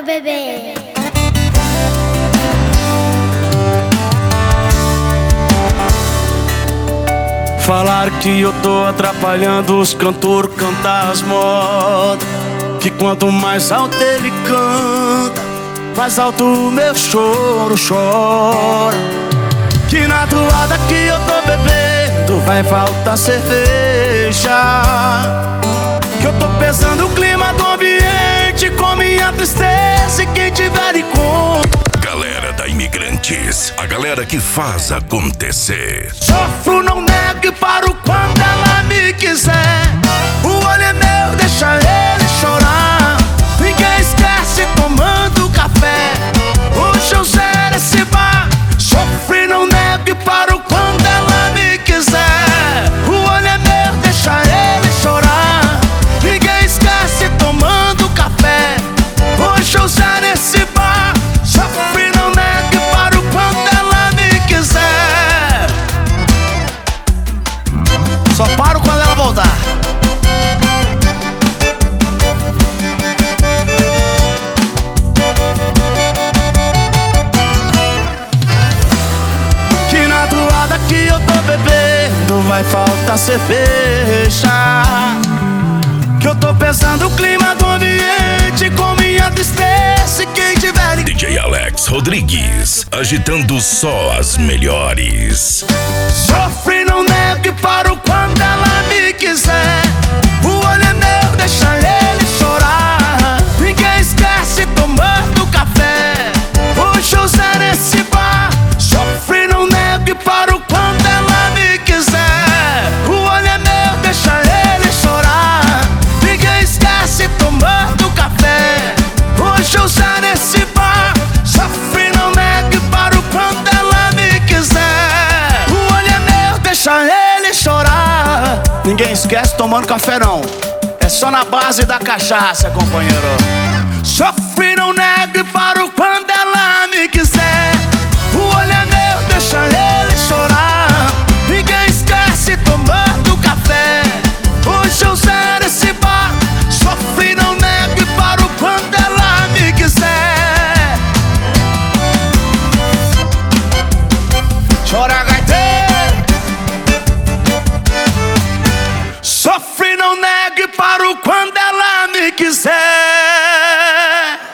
meu bebê. Falaram que eu tô atrapalhando os cantores cantar as modas, que quanto mais alto ele canta, mais alto o meu choro chora. Que na toada que eu tô bebendo vai faltar cerveja, que eu tô pesando o clima do ambiente com minha tristeza. E quem tiver em conta, galera da Imigrantes, a galera que faz acontecer. sofro, não nego e paro quando ela me quiser. O olho é meu, deixa ele chorar. Ninguém esquece tomando café. Hoje eu zero esse bar. Sofro, não nego e paro quando ela me quiser. O olho é meu, deixa ele chorar. Ninguém esquece tomando café. Hoje eu zero esse bar. Sofro, não nego e paro quando ela me quiser. Só paro quando ela voltar. Que na toada que eu tô bebendo vai faltar cerveja, que eu tô pesando o clima do ambiente com minha tristeza. E quem tiver em... DJ Alex Rodrigues, agitando só as melhores. Sofre, não nego e paro quando ela me quiser. O olho é meu, deixa ele chorar. Ninguém esquece tomando café. Hoje eu zero esse bar. Sofre, não nego e paro quando ela me quiser. O olho é meu, deixa ele chorar. Ninguém esquece tomando café. Hoje eu zero esse bar. Sofre, não nego e paro quando ela me quiser. O olho é meu, deixa ele chorar. Ninguém esquece tomando café não, é só na base da cachaça, companheiro. Sofre, não nego e paro quando